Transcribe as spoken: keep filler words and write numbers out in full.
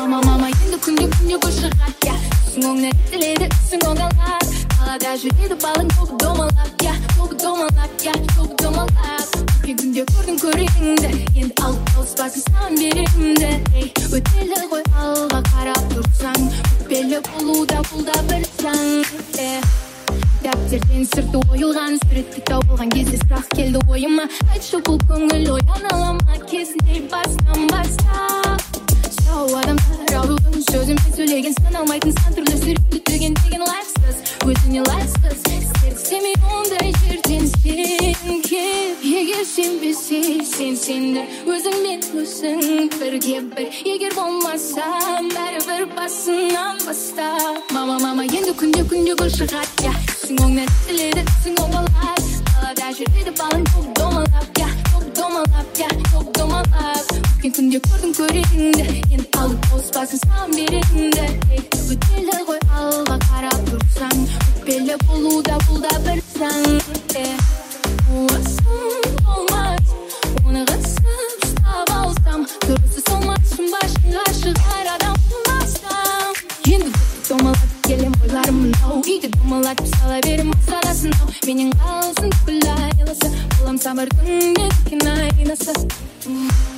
Мама, мама, енді күнде күнде көз шығат, я түсің оңнан тіледі, түсің оңалап қалада жүреді балың тобы домалап, я тобы домалап, я тобы домалап өткен күнде көрдің көрегіңді, енді алып ауыспасын саған беремді. Ей, өтелі ғой алға қарап тұрсаң, өтпелі болуда бұл да бір заң. Дәптерден сырты ойылған, суретті тауылған кезде сұрақ келді ойыма. Айтшы бұл көңіл оян ала ма, кезінде бастан бастап сау адамдар аурудың сөзімен сөйлеген, саналмайтын сан түрлі суретті түген деген лайфсыз, өзіне лайфсыз істер істемей ондай жерден сен кеп. Егер сенбесе сен сенді өзіңмен өзің бірге бір, егер болмасам бәрібір басынан баста. Мама, мама, енді күнде күнде гүл шығат, я түсің оңнан тіледі, түсің оңалап қалада жүреді балың тобы домалап, я тобы домалап, я тобы домалап өткен күнде көрдің көрегіңді, енді алып ауыспасын саған беремді. Өтелі ғой алға қарап тұрсаң, өтпелі болуда бұл да бір заң. Уасың болмас, оны қысып ұстап алсам, дұрысы солмасын башыңға шығар адам болмасам. Енді домалап келем ойларым мынау, үйді домалатып сала берем санасын ау. Менен қалсын күл айласы, болам сабыр күнге күн айнасы.